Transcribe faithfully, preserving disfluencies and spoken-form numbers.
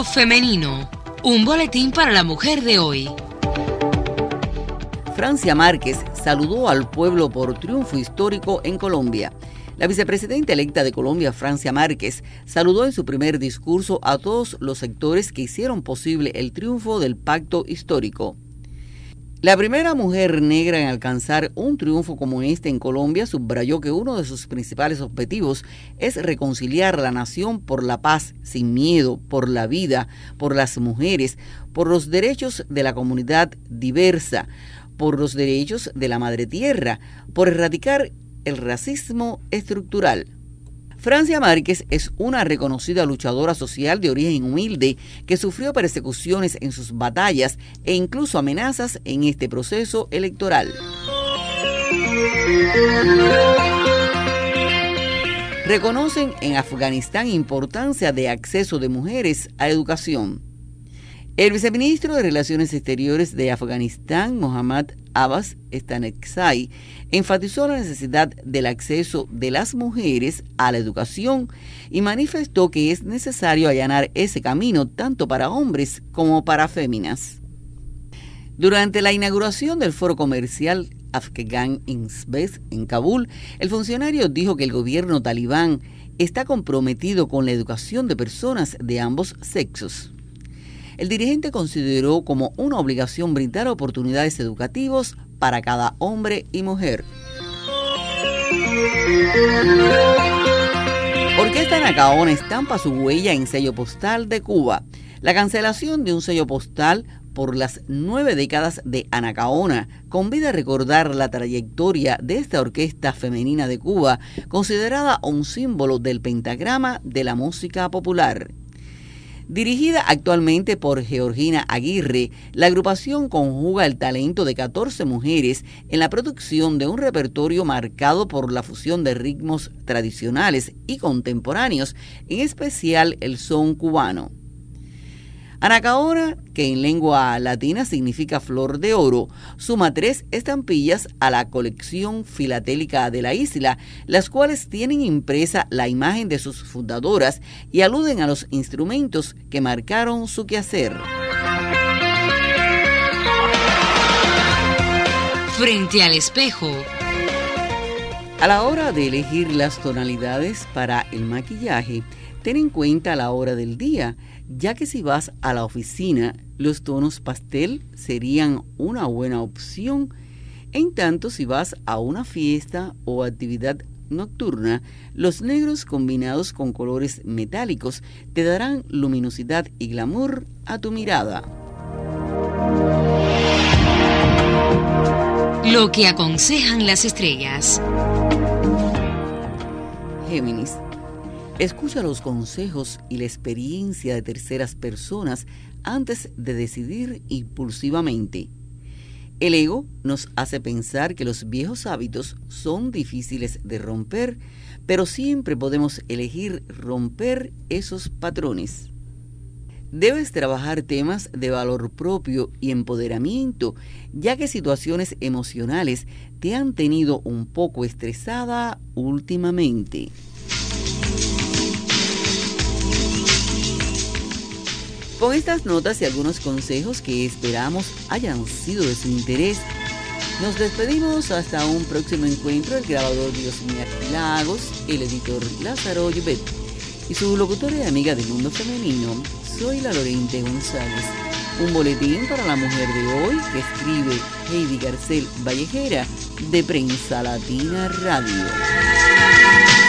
Mundo Femenino, un boletín para la mujer de hoy. Francia Márquez saludó al pueblo por triunfo histórico en Colombia. La vicepresidenta electa de Colombia, Francia Márquez, saludó en su primer discurso a todos los sectores que hicieron posible el triunfo del pacto histórico. La primera mujer negra en alcanzar un triunfo como este en Colombia subrayó que uno de sus principales objetivos es reconciliar a la nación por la paz, sin miedo, por la vida, por las mujeres, por los derechos de la comunidad diversa, por los derechos de la madre tierra, por erradicar el racismo estructural. Francia Márquez es una reconocida luchadora social de origen humilde que sufrió persecuciones en sus batallas e incluso amenazas en este proceso electoral. Reconocen en Afganistán importancia de acceso de mujeres a educación. El viceministro de Relaciones Exteriores de Afganistán, Mohammad Abbas Estanekzai, enfatizó la necesidad del acceso de las mujeres a la educación y manifestó que es necesario allanar ese camino tanto para hombres como para féminas. Durante la inauguración del foro comercial Afghan Invest en Kabul, el funcionario dijo que el gobierno talibán está comprometido con la educación de personas de ambos sexos. El dirigente consideró como una obligación brindar oportunidades educativas para cada hombre y mujer. Orquesta Anacaona estampa su huella en sello postal de Cuba. La cancelación de un sello postal por las nueve décadas de Anacaona convida a recordar la trayectoria de esta orquesta femenina de Cuba, considerada un símbolo del pentagrama de la música popular. Dirigida actualmente por Georgina Aguirre, la agrupación conjuga el talento de catorce mujeres en la producción de un repertorio marcado por la fusión de ritmos tradicionales y contemporáneos, en especial el son cubano. Anacaona, que en lengua latina significa flor de oro, suma tres estampillas a la colección filatélica de la isla, las cuales tienen impresa la imagen de sus fundadoras y aluden a los instrumentos que marcaron su quehacer. Frente al espejo. A la hora de elegir las tonalidades para el maquillaje, ten en cuenta la hora del día, ya que si vas a la oficina, los tonos pastel serían una buena opción. En tanto, si vas a una fiesta o actividad nocturna, los negros combinados con colores metálicos te darán luminosidad y glamour a tu mirada. Lo que aconsejan las estrellas. Géminis. Escucha los consejos y la experiencia de terceras personas antes de decidir impulsivamente. El ego nos hace pensar que los viejos hábitos son difíciles de romper, pero siempre podemos elegir romper esos patrones. Debes trabajar temas de valor propio y empoderamiento, ya que situaciones emocionales te han tenido un poco estresada últimamente. Con estas notas y algunos consejos que esperamos hayan sido de su interés, nos despedimos hasta un próximo encuentro. El grabador Diosmía Lagos, el editor Lázaro Llobet y su locutora y amiga del mundo femenino, soy la Lorente González. Un boletín para la mujer de hoy que escribe Heidi Garcel Vallejera de Prensa Latina Radio.